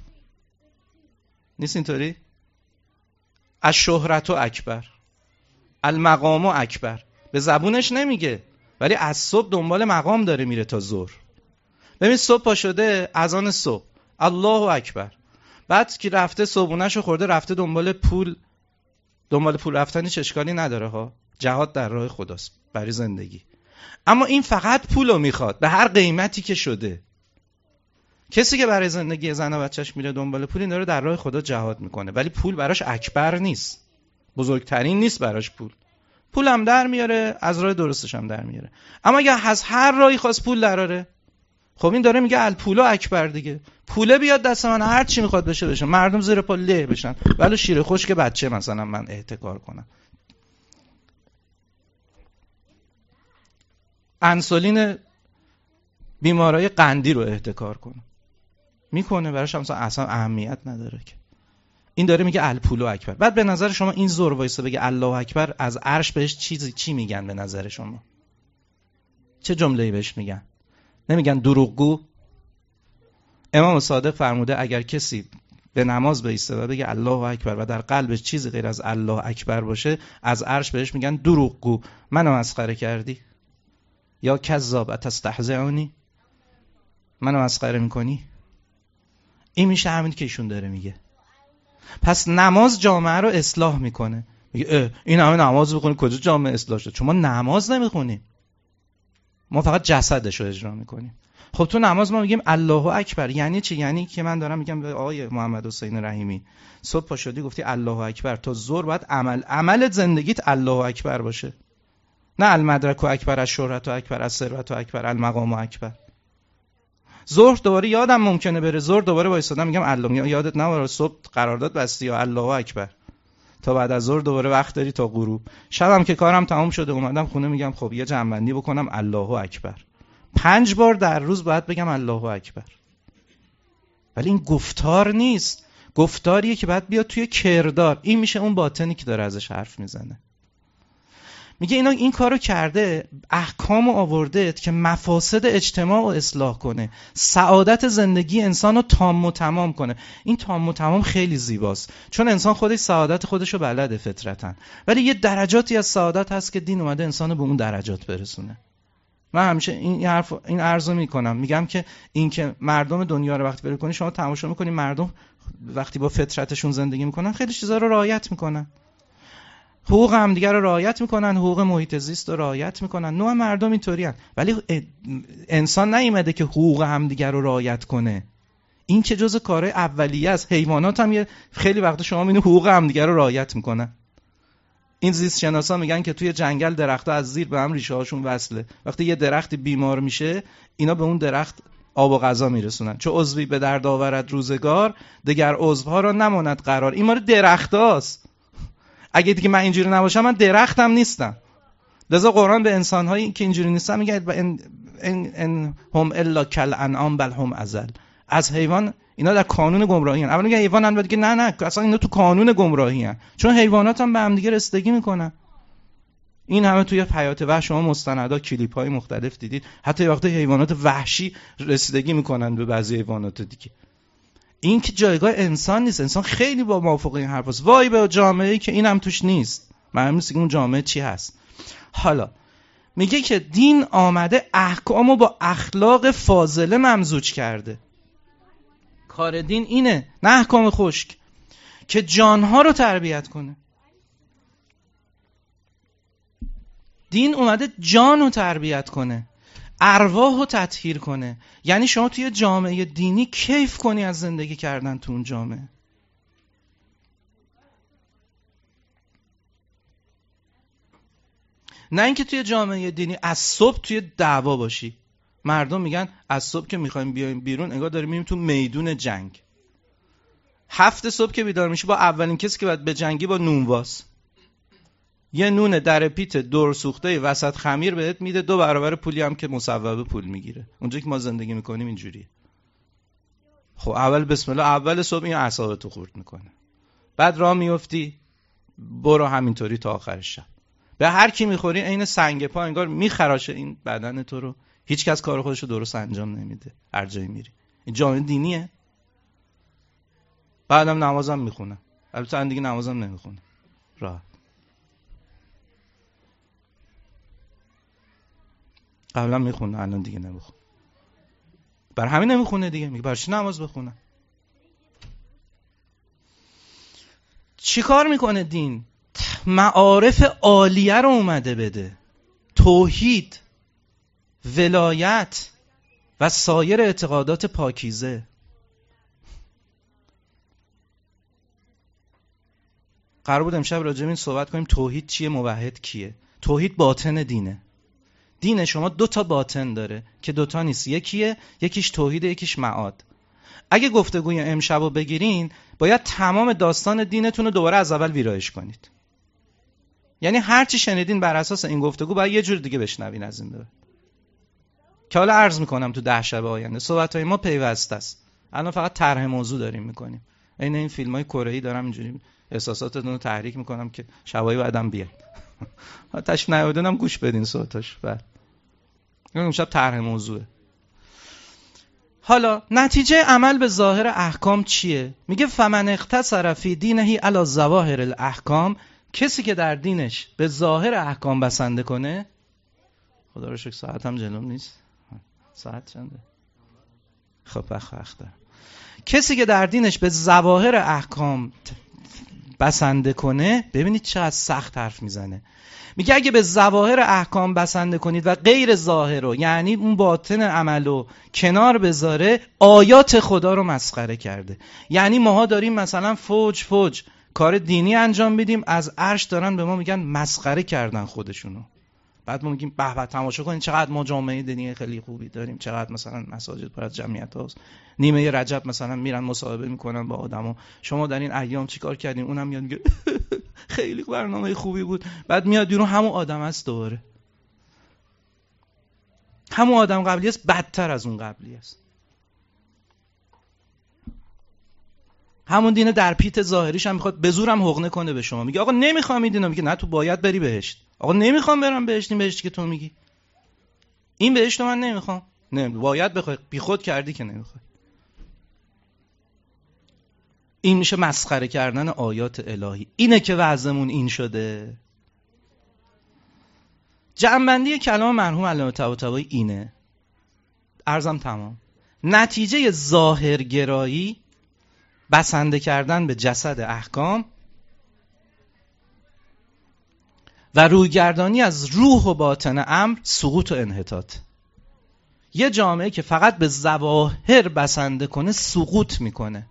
نیست اینطوری؟ الشهرت اکبر، المقام اکبر. به زبونش نمیگه ولی از صبح دنبال مقام داره میره تا ظهر. ببین صبح پا شده اذان صبح الله اکبر، بعد که رفته صبحونه‌شو خورده رفته دنبال پول. دنبال پول رفتن هیچ اشکالی نداره ها، جهاد در راه خداست برای زندگی. اما این فقط پولو میخواد به هر قیمتی که شده. کسی که برای زندگی زن و بچه‌ش میره دنبال پول این داره در راه خدا جهاد میکنه، ولی پول براش اکبر نیست، بزرگترین نیست براش. پول پول هم در میاره، از راه درستش هم در میاره. اما اگه از هر راهی خواست پول دراره، خب این داره میگه الپولو اکبر دیگه. پوله بیاد دست من هر چی میخواد بشه بشه، مردم زیر پا له بشن، ولی شیر خشک بچه مثلا من احتکار کنم. انسولین بیمارای قندی رو احتکار کنم، میکنه براش هم اصلا اهمیت نداره که. این داره میگه الپولو اکبر. بعد به نظر شما این زور وایسه بگه الله اکبر، از عرش بهش چیزی چی میگن به نظر شما؟ چه جمله‌ای بهش میگن؟ نمیگن دروغگو؟ امام صادق فرموده اگر کسی به نماز بایسته و بگه الله اکبر و در قلبش چیزی غیر از الله اکبر باشه، از عرش بهش میگن دروغگو، منو مسخره کردی، یا کذاب اتستهزئونی، منو مسخره میکنی. این میشه همین که ایشون داره میگه. پس نماز جامعه رو اصلاح میکنه. میگه این همه نماز بخونی کجا جامعه اصلاح شد؟ چون ما نماز نمیخونیم، ما فقط جسدش رو اجرا میکنیم. خب تو نماز ما میگیم الله اکبر، یعنی چی؟ یعنی که من دارم میگم به آقای محمد حسین رحیمی، صبح پا شدی گفتی الله اکبر، تا ظهر باید عمل عمل زندگیت الله اکبر باشه، نه المدرک و اکبر از شهرت و اکبر از ثروت و اکبر المقام و اکبر. ظهر دوباره یادم ممکنه بره، ظهر دوباره وایسادم میگم الله، یادت نبره صبح قرارداد بستی یا الله اکبر، تا بعد از ظهر دوباره وقت داری تا غروب. شبم که کارم تمام شده اومدم خونه میگم خب یه جمع‌بندی بکنم الله اکبر. پنج بار در روز باید بگم الله اکبر. ولی این گفتار نیست، گفتاریه که باید بیاد توی کردار. این میشه اون باطنی که داره ازش حرف میزنه. میگه اینا این کارو کرده، احکامو آورده که مفاسد اجتماع رو اصلاح کنه، سعادت زندگی انسان رو تام و تمام کنه. این تام و تمام خیلی زیباست، چون انسان خودش سعادت خودش رو بلده فطرتاً، ولی یه درجاتی از سعادت هست که دین اومده انسان رو به اون درجات برسونه. من همیشه این حرف این عرضو میکنم، میگم که این که مردم دنیا رو وقتی بری کنی، شما تماشا میکنی مردم وقتی با فطرتشون زندگی میکنن خیلی چیزا رو رعایت میکنن، حقوق هم دیگه رو رعایت میکنن، حقوق محیط زیست رو رعایت میکنن. نوع مردم اینطوریان، ولی انسان نیومده که حقوق هم دیگه رو رعایت کنه. این که جزء کارهای اولیه است. حیوانات هم یه خیلی وقتا شما میبینید حقوق هم دیگه رو رعایت میکنن. این زیست شناسا میگن که توی جنگل درخت‌ها از زیر به هم ریشه هاشون وصله. وقتی یه درختی بیمار میشه، اینا به اون درخت آب و غذا میرسونن. چه عضوی به درد آورد روزگار، دیگر عضوها را نماند قرار. این مال درختاست. اگه دیگه من اینجوری نباشم من درختم نیستم. لذا قرآن به انسان‌هایی که اینجوری نیستن میگه ان ان هم الا کالانعام بل هم اضل. از حیوان اینا در قانون گمراهی ان. اول میگه حیوان ان، بعد که نه نه اصلا اینا تو قانون گمراهی ان، چون حیوانات هم به هم دیگه رسیدگی میکنن. این همه توی حیات وحش شما مستندا کلیپ‌های مختلف دیدید، حتی وقتی حیوانات وحشی رسیدگی میکنن به بعضی حیوانات دیگه. این که جایگاه انسان نیست. انسان خیلی با موافقه این حرف است. وای به جامعه‌ای که اینم توش نیست. معلوم نیست که اون جامعه چی هست. حالا میگه که دین آمده احکامو با اخلاق فاضله ممزوج کرده. کار دین اینه، نه احکام خشک، که جانها رو تربیت کنه. دین اومده جان رو تربیت کنه، ارواح رو تطهیر کنه. یعنی شما توی جامعه دینی کیف کنی از زندگی کردن تو اون جامعه. نه اینکه توی جامعه دینی از صبح توی دعوا باشی. مردم میگن از صبح که میخوایم بیایم بیرون انگار داریم میریم تو میدون جنگ. هفت صبح که بیدار میشی با اولین کسی که باید به جنگی با نونواس، یه نون در پیت دور سوخته وسط خمیر بهت میده، دو برابر پولی هم که مصوبه پول میگیره. اونجا که ما زندگی میکنیم اینجوریه. خب اول بسم الله، اول صبح این اعصابتو خورد میکنه، بعد راه میفتی برو همینطوری تا آخر شب. به هر کی میخوری عین سنگ پا انگار میخراشه این بدن تو رو. هیچ کس کار خودشو درست انجام نمیده هر جایی میری. این جامعه دینیه. بعدم نمازم میخونه، البته من دیگه نمازم نمیخونه، راه قبلا میخونه الان دیگه نمیخونه. بر همین نمیخونه دیگه. میگه برای چی نماز بخونه؟ چی کار میکنه دین؟ معارف عالیه رو اومده بده، توحید، ولایت و سایر اعتقادات پاکیزه. قرار بود امشب راجع به این صحبت کنیم توحید چیه، موحد کیه. توحید باطن دینه. دین شما دو تا باطن داره که دو تا نیست، یکیه، یکیش توحیده، یکیش معاد. اگه گفتگوی امشب رو بگیرین باید تمام داستان دینتون رو دوباره از اول ویرایش کنید. یعنی هر چی شنیدین بر اساس این گفتگو باید یه جور دیگه بشنوین از این به بعد. که حالا عرض میکنم تو ده شب آینده صحبت‌های ما پیوسته است. الان فقط طرح موضوع داریم میکنیم. این این فیلم‌های کره‌ای دارم اینجوری احساساتتون رو تحریک میکنم که شبای بعدم بیاد. تشریف نیاوردن هم گوش بدین صوتاش. بعد این امشب طرح موضوعه. حالا نتیجه عمل به ظاهر احکام چیه؟ میگه فمن اقتصر فی دینه علی ظواهر الاحکام، کسی که در دینش به ظاهر احکام بسنده کنه. خدا رو شکر ساعتم جلوم نیست. ساعت چنده؟ خب بخاخته. کسی که در دینش به ظواهر احکام بسنده کنه، ببینید چقدر سخت حرف میزنه. میگه اگه به ظواهر احکام بسنده کنید و غیر ظاهر رو، یعنی اون باطن عملو کنار بذاره، آیات خدا رو مسخره کرده. یعنی ماها داریم مثلا فوج فوج کار دینی انجام میدیم، از عرش دارن به ما میگن مسخره کردن خودشونو. بعد ما میگیم به به تماشا کنید چقدر ما جامعه دینی خیلی خوبی داریم، چقدر مثلا مساجد پر از جمعیت هاست، نیمه رجب مثلا میرن مصاحبه میکنن با آدما، شما در این ایام چیکار کردین؟ اونم میاد میگه خیلی برنامه خوبی بود. بعد میاد بیرون همون آدم است، دوباره همون آدم قبلی است، بدتر از اون قبلی است. همون دین در پیت ظاهریش هم میخواد به زورم حقنه کنه به شما. میگه آقا نمیخوام این دینو، میگه نه تو باید بری بهشت. آقا نمیخوام برم بهشت، این بهشتی که تو میگی، این بهشت من نمیخوام. نه باید بخوای، بی خود کردی که نمیخوای. این میشه مسخره کردن آیات الهی. اینه که وضعمون این شده. جمع‌بندی کلام مرحوم علامه طباطبایی اینه. عرضم تمام. نتیجه ظاهرگرایی، بسنده کردن به جسد احکام و رویگردانی از روح و باطن امر، سقوط و انحطاط. یه جامعه که فقط به ظواهر بسنده کنه سقوط میکنه.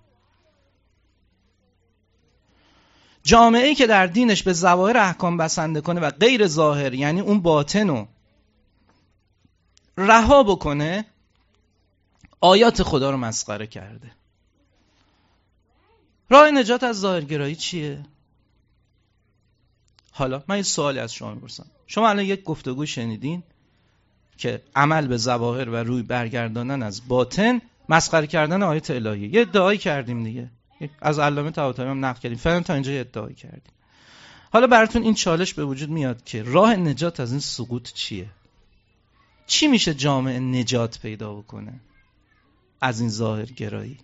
جامعه‌ای که در دینش به ظواهر احکام بسنده کنه و غیر ظاهر، یعنی اون باطن رو رها بکنه، آیات خدا رو مسخره کرده. راه نجات از ظاهرگرایی چیه؟ حالا من یه سوالی از شما میپرسم. شما الان یک گفتگو شنیدین که عمل به ظواهر و روی برگرداندن از باطن مسخره کردن آیات الهی. یه ادعایی کردیم دیگه، از علامه طباطبایی هم نقل کردیم، فعلا تا اینجا یه ادعایی کردیم. حالا براتون این چالش به وجود میاد که راه نجات از این سقوط چیه؟ چی میشه جامعه نجات پیدا بکنه از این ظاهرگرایی؟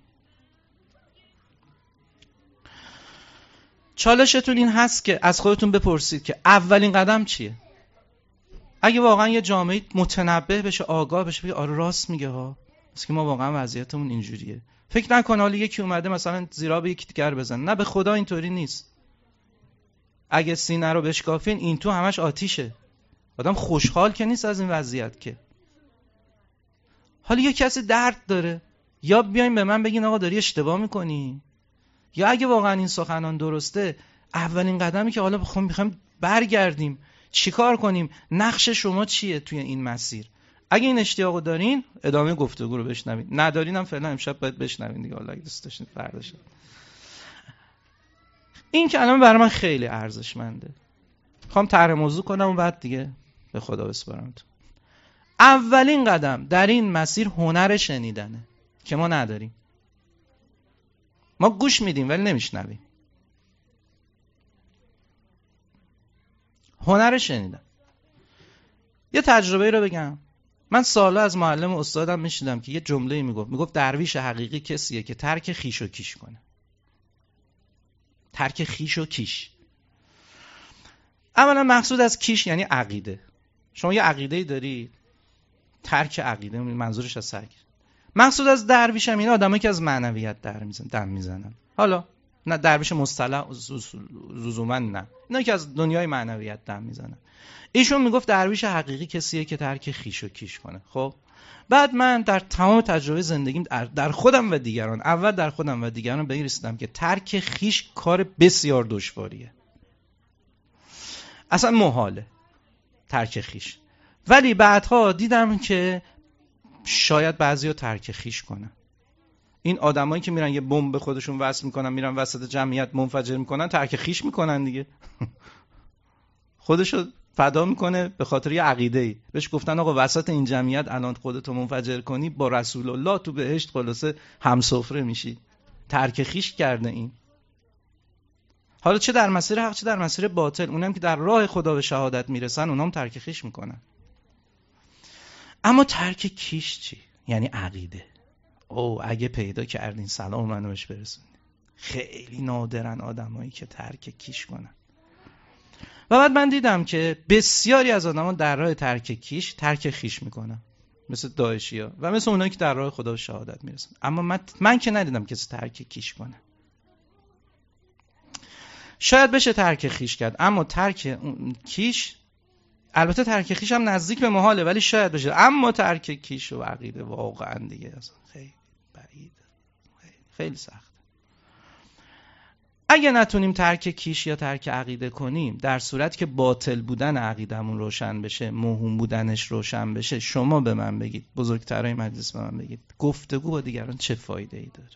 چالشتون این هست که از خودتون بپرسید که اولین قدم چیه؟ اگه واقعا یه جامعه متنبه بشه، آگاه بشه، بگه آره راست میگه ها، بس که ما واقعا وضعیتمون اینجوریه. فکر نکن حالا یکی اومده مثلا زیرا به یکی دیگر بزن. نه، به خدا اینطوری نیست. اگه سینه رو بشکافین این تو همش آتیشه. آدم خوشحال که نیست از این وضعیت که. حالا یه کسی درد داره، یا بیاین به من بگین آقا داری اشتباه میکنی، یا اگه واقعا این سخنان درسته، اولین قدمی که حالا بخوام میخوایم برگردیم چیکار کنیم، نقش شما چیه توی این مسیر؟ اگه این اشتیاقو دارین ادامه گفتگو رو بشنوید، ندارین هم فعلا امشب باید بشنوین دیگه، حالا اگه دوست داشتین فردا شد. این کلمه برای من خیلی ارزشمنده. میخوام طرح موضوع کنم و بعد دیگه به خدا بسپارم. اولین قدم در این مسیر هنر شنیدنه که ما نداریم. ما گوش میدیم ولی نمیشنویم. هنر شنیدن. یه تجربه رو بگم. من سالا از معلم و استادم میشیدم که یه جمله میگفت. میگفت درویش حقیقی کسیه که ترک خیش و کیش کنه. ترک خیش و کیش. اولا مقصود از کیش یعنی عقیده. شما یه عقیده‌ای داری، ترک عقیده منظورش از سرک. مقصود از درویش هم این آدمایی که از معنویت در میزنن، دم میزنن. حالا نه درویش مصطلح لزوما، نه، اینا که از دنیای معنویت دم میزنن. ایشون میگفت درویش حقیقی کسیه که ترک خیش و کیش کنه. خب بعد من در تمام تجربه زندگیم در خودم و دیگران، اول در خودم و دیگران به این رسیدم که ترک خیش کار بسیار دشواریه، اصلا محاله ترک خیش. ولی بعدها دیدم که شاید بعضیا ترک خیش کنن. این آدمایی که میرن یه بمب به خودشون وصل میکنن، میرن وسط جمعیت منفجر میکنن، ترک خیش میکنن دیگه. خودشو فدا میکنه به خاطر یه عقیده‌ای. بهش گفتن آقا وسط این جمعیت الان خودتو منفجر کنی با رسول الله تو بهشت خلاصه همسفره میشی. ترک خویش کرده این. حالا چه در مسیر حق چه در مسیر باطل، اونم که در راه خدا به شهادت میرسن اونام ترک خویش میکنن. اما ترک کیش چی؟ یعنی عقیده. او اگه پیدا کردین سلام منو بهش برسونید. خیلی نادرن آدمایی که ترک کیش کنن. و بعد من دیدم که بسیاری از آدما در راه ترک کیش ترک خویش میکنن، مثل داعشیا و مثل اونایی که در راه خدا به شهادت میرسن. اما من من که ندیدم کسی ترک کیش کنه. شاید بشه ترک خویش کرد، اما ترک کیش، البته ترک خویش هم نزدیک به محاله ولی شاید بشه، اما ترک کیش و عقیده واقعا دیگه اصلا خیلی بعیده، خیلی, خیلی سخت. اگه نتونیم ترک کیش یا ترک عقیده کنیم، در صورت که باطل بودن عقیدمون روشن بشه، موهوم بودنش روشن بشه، شما به من بگید، بزرگترای مجلس به من بگید، گفتگو با دیگران چه فایده ای داره؟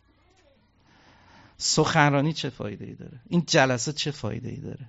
سخنرانی چه فایده ای داره؟ این جلسه چه فایده ای داره؟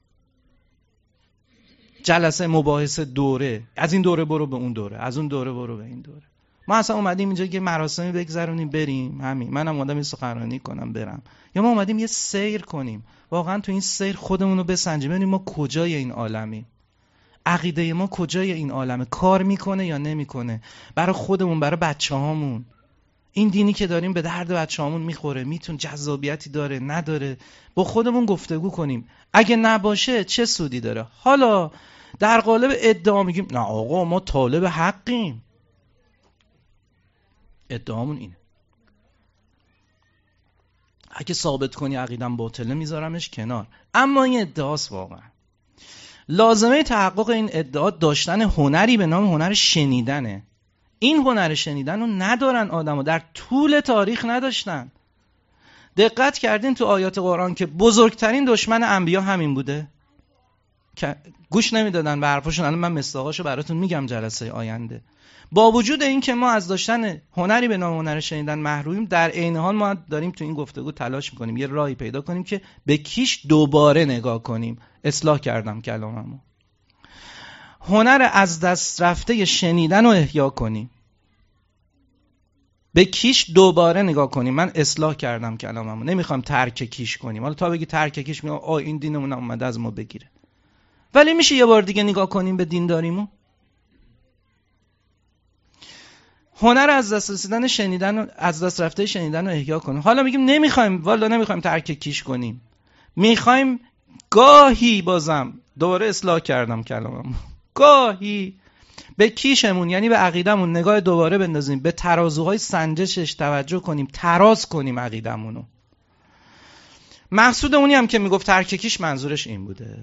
جلسه مباحثه دوره، از این دوره برو به اون دوره، از اون دوره برو به این دوره. ما اصلا اومدیم اینجا که مراسمی بگذرونیم بریم، همین منم اومدم این سخنرانی کنم برم، یا ما اومدیم یه سیر کنیم، واقعا تو این سیر خودمون رو بسنجیم ببینیم ما کجای این عالمیم، عقیده ما کجای این عالمه، کار میکنه یا نمیکنه برای خودمون، برای بچه‌هامون. این دینی که داریم به درد بچه‌هامون میخوره، میتون جذابیتی داره نداره، با خودمون گفتگو کنیم. اگه نباشه چه سودی داره؟ حالا در قالب ادعا میگیم نه آقا ما طالب حقیم، ادعامون اینه. اگه ثابت کنی عقیدم باطله میذارمش کنار، اما این ادعاست. واقعا لازمه تحقق این ادعا داشتن هنری به نام هنر شنیدنه. این هنر شنیدن رو ندارن آدم‌ها، در طول تاریخ نداشتن. دقت کردین تو آیات قرآن که بزرگترین دشمن انبیا همین بوده که گوش نمیدادن به حرفاشون. الان من مصداقاشو براتون میگم جلسه آینده. با وجود این که ما از داشتن هنری به نام هنر شنیدن محرومیم، در عین حال ما داریم تو این گفتگو تلاش میکنیم یه راهی پیدا کنیم که به کیش دوباره نگاه کنیم. اصلاح کردم کلاممو. هنر از دست رفته شنیدن رو احیا کنیم، به کیش دوباره نگاه کنیم. من اصلاح کردم کلاممو، نمیخوام ترک کیش کنیم. حالا تا بگی ترک کیش میگم آ این دینمون اومده از ما بگیره، ولی میشه یه بار دیگه نگاه کنیم به دینداریمون. هنر از دست رسیدن شنیدن، از دست رفته شنیدن رو احیا کنیم. حالا میگیم نمیخوایم، والا نمیخوایم ترک کیش کنیم، میخوایم گاهی، بازم دوباره اصلاح کردم کلاممو، گاهی به کیشمون یعنی به عقیدمون نگاه دوباره بندازیم، به ترازوهای سنجشش توجه کنیم، تراز کنیم عقیدمونو. مقصود اونی هم که میگفت ترک کیش منظورش این بوده،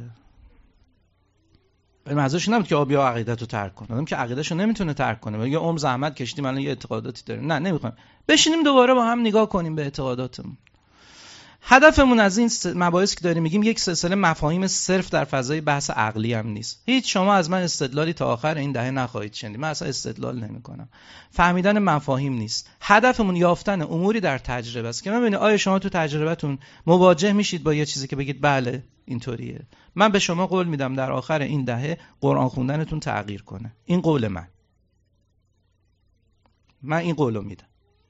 منظورش نبود که آبیا عقیدتو ترک کنه. آدم که عقیدهشو نمیتونه ترک کنه، میگه عمر زحمت کشیدیم الان یه اعتقاداتی داریم. نه نمیخوایم، بشینیم دوباره با هم نگاه کنیم به اعتقاداتمون. هدفمون از این مباحث که داریم میگیم یک سلسله مفاهیم صرف در فضای بحث عقلی هم نیست. هیچ شما از من استدلالی تا آخر این دهه نخواهید شنید. من اصلا استدلال نمی‌کنم. فهمیدن مفاهیم نیست. هدفمون یافتن اموری در تجربه است که ببینید آیا شما تو تجربتون مواجه میشید با یه چیزی که بگید بله اینطوریه. من به شما قول میدم در آخر این دهه قرآن خوندنتون تغییر کنه. این قول من. من این قولو میدم.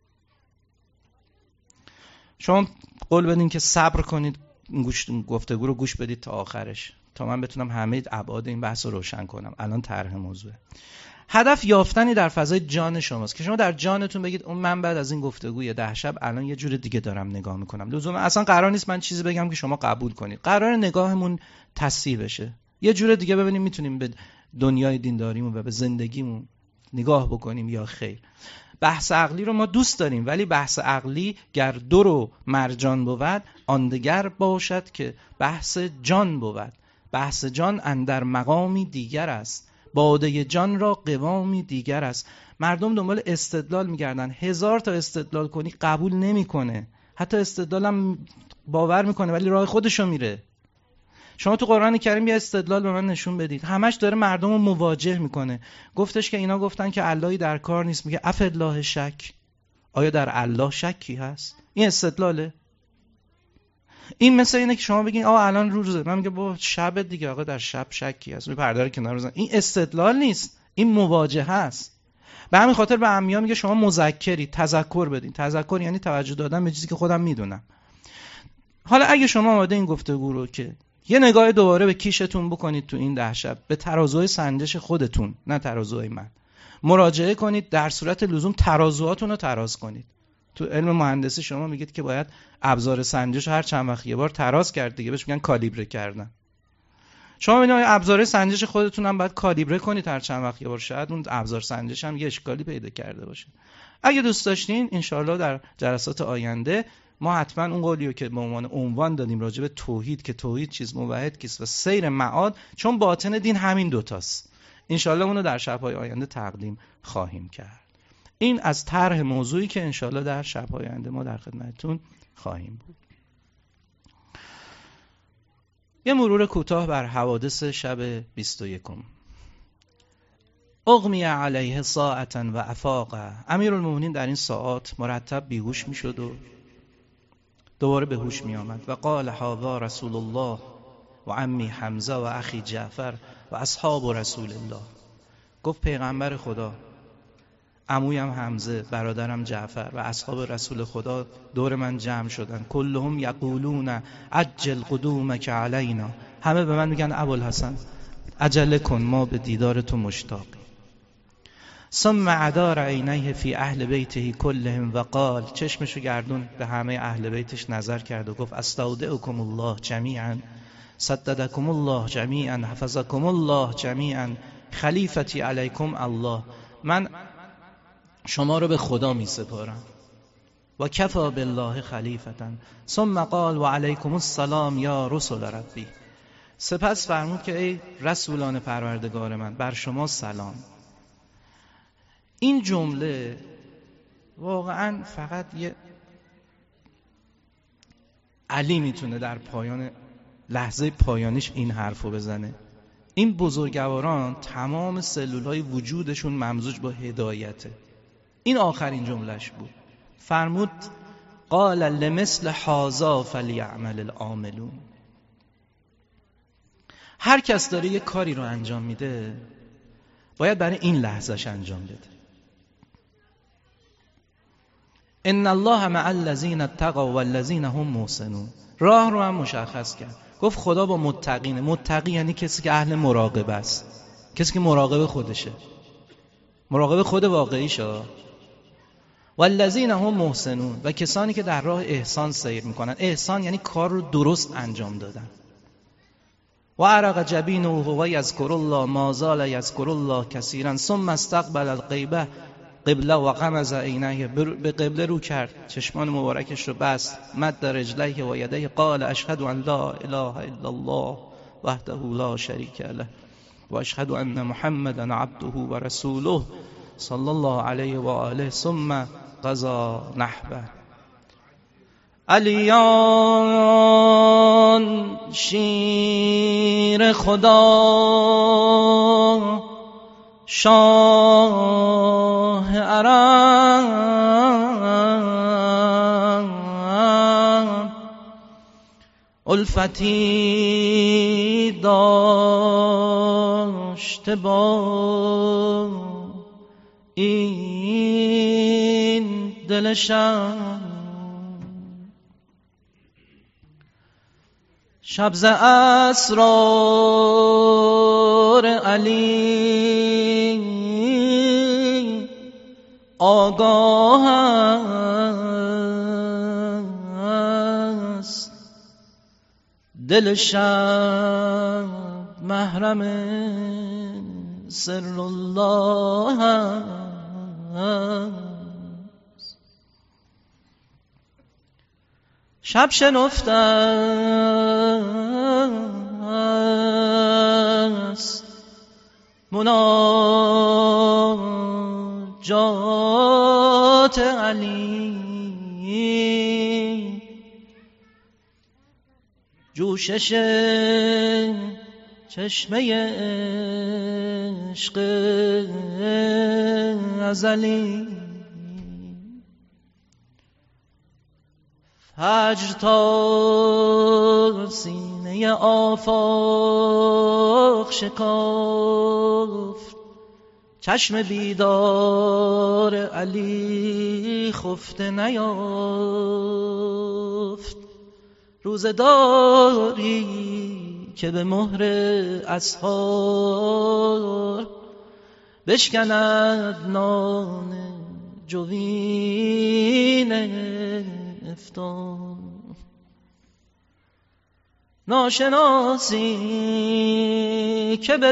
شما قول بدین که صبر کنید، گوش گفتگو رو گوش بدید تا آخرش، تا من بتونم همه ابعاد این بحث رو روشن کنم. الان طرح موضوعه. هدف یافتنی در فضای جان شماست که شما در جانتون بگید اون من بعد از این گفتگوی ده شب الان یه جور دیگه دارم نگاه میکنم. لزوما اصلا قرار نیست من چیزی بگم که شما قبول کنید. قرار نگاهمون تصحیح بشه. یه جور دیگه ببینیم میتونیم به دنیای دینداریمون و به زندگیمون نگاه بکنیم یا خیر. بحث عقلی رو ما دوست داریم، ولی بحث عقلی گر دور و مرجان بود، آن دگر باشد که بحث جان بود. بحث جان اندر مقامی دیگر است، باده جان را قوامی دیگر است. مردم دنبال استدلال میگردن، هزار تا استدلال کنی قبول نمیکنه، حتی استدلالم باور میکنه ولی راه خودشو میره. شما تو قرآن کریم یه استدلال به من نشون بدید، همش داره مردم رو مواجه میکنه. گفتش که اینا گفتن که اللهی در کار نیست، میگه اف الله شک، آیا در الله شکی هست؟ این استدلاله. این مثل اینه که شما بگین آه الان روزه، من میگه با شب دیگه آقا در شب شکی هست، می پرده رو کنار بزن. این استدلال نیست، این مواجهه است. به همین خاطر به عمیا میگه شما مذکری، تذکر بدین. تذکر یعنی توجه دادن به چیزی که خودم میدونم. حالا اگه شما آماده این گفتگو رو که یه نگاه دوباره به کیشتون بکنید تو این ده شب، به ترازوی سنجش خودتون، نه ترازوی من، مراجعه کنید، در صورت لزوم ترازوهاتون رو تراز کنید. تو علم مهندسی شما میگید که باید ابزار سنجش هر چند وقت یه بار تراز کرد دیگه، بهش میگن کالیبره کردن. شما میدونید ابزار سنجش خودتون هم باید کالیبره کنید هر چند وقت یه بار، شاید اون ابزار سنجش هم یه اشکالی پیدا کرده باشه. اگه دوست داشتین انشالله در جلسات آینده ما حتما اون قولیو که به عنوان عنوان دادیم راجع به توحید، که توحید چیز موحد کیست و سیر معاد، چون باطن دین همین دوتاست، انشالله اونو در شب‌های آینده تقدیم خواهیم کرد. این از طرح موضوعی که انشالله در شب‌های آینده ما در خدمتتون خواهیم بود. یه مرور کوتاه بر حوادث شب بیست و یکم. اغمی علیه ساعتا و افاق. امیرالمومنین در این ساعات مرتب بیهوش میشد و دوباره به هوش می آمد و قال هذا رسول الله و عمی حمزه و اخی جعفر و اصحاب رسول الله. گفت پیغمبر خدا، عمویم حمزه، برادرم جعفر و اصحاب رسول خدا دور من جمع شدن. کلهم یقولون عجل قدومک علینا. همه به من میگن ابوالحسن عجله کن، ما به دیدار تو مشتاقیم. ثم عدار عینیه فی اهل بیته کلهم و قال، چشمشو گردون به همه اهل بیتش نظر کرد و گفت استودعکم الله جمیعا، سددکم الله جمیعا، حفظکم الله جمیعا، خلیفتی علیکم الله. من شما رو به خدا می سپارم و کفا بالله خلیفتن. ثم قال و علیکم السلام یا رسول ربی. سپس فرمود که ای رسولان پروردگار من، بر شما سلام. این جمله واقعا فقط یه علی میتونه در پایان لحظه پایانیش این حرفو بزنه. این بزرگواران تمام سلولهای وجودشون ممزوج با هدایته. این آخرین جملهش بود. فرمود قال لمثل هذا فلیعمل العاملون. هر کس داره یه کاری رو انجام میده باید برای این لحظهش انجام بده. ان الله مع الذین اتقوا والذین هم محسنون. راه رو هم مشخص کرد. گفت خدا با متقینه. متقی یعنی کسی که اهل مراقبه است، کسی که مراقب خودشه، مراقب خود واقعیشه. والذین هم محسنون، و کسانی که در راه احسان سیر میکنن. احسان یعنی کار رو درست انجام دادن. و عرق جبینه و یذکر الله ما زال یذکر الله کثیرا ثم استقبل القبله قبله و غمز عینیه. به قبله رو کرد، چشمان مبارکش رو بست، مد رجلیه و یدیه، قال اشهد ان لا اله الا الله وحده لا شریک له و اشهد ان محمدا عبده و رسوله صلی الله علیه و آله. ثم قضا نحبه. علیان شیر خدا، شاه ارم، الفتی داشته با این دلشم. شب ز اسرار علی آگاه است، دل شب محرم سر الله است. شب شنفته است مناجات علی، جوشش چشمه عشق ازلی. فجر تا سینه آفاق شکافت، چشم بیدار علی خفته نیافت. روزداری که به مهر اسحار بشکند نان جوین افطار. ناشناسی که به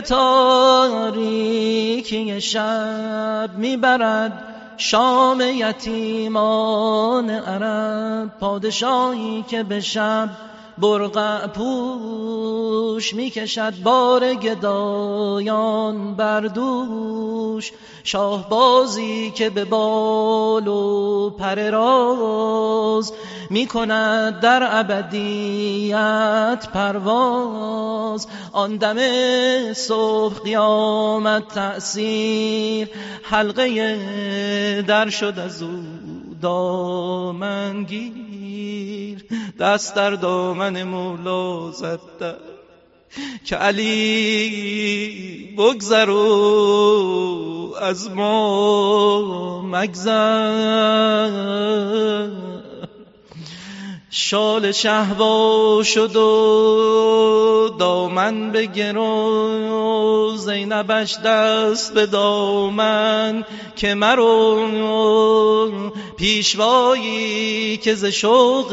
تاریکی شب میبرد شام یتیمان عرب. پادشاهی که به شب برقع پوش میکشد بار گدایان بر دوش. شاهبازی که به بال و پر راز میکند در ابدیت پرواز. آن دم صبح قیامت تأثیر حلقه در شد از او دامنگیر. دست در دامن مولا زد که علی بگذر و از ما مگذر. شال شهوا شد و دامن بگرو. زینبش دست به دامن که مرو. پیشوایی که ز شوق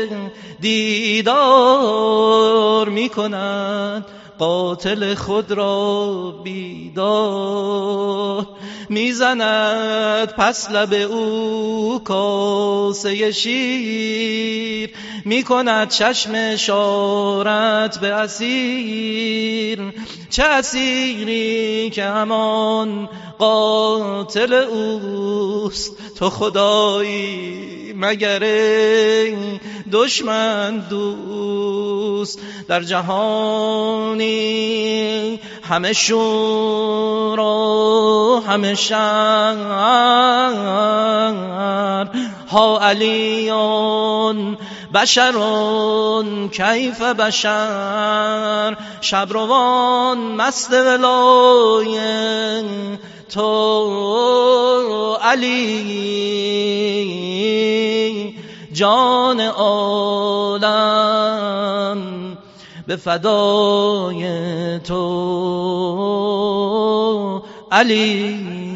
دیدار می کند قاتل خود را بیدار. میزند پس لب او کاسه شیر. میکند چشم اشارت به اسیر. چه اسیری که همان قاتل اوست. تو خدایی مگر دشمن دوست. در جهانی همه شورا همه شر. ها علیون بشرون کیف بشر. شبروان مست ولای تو علی. جان عالم به فدای تو علی.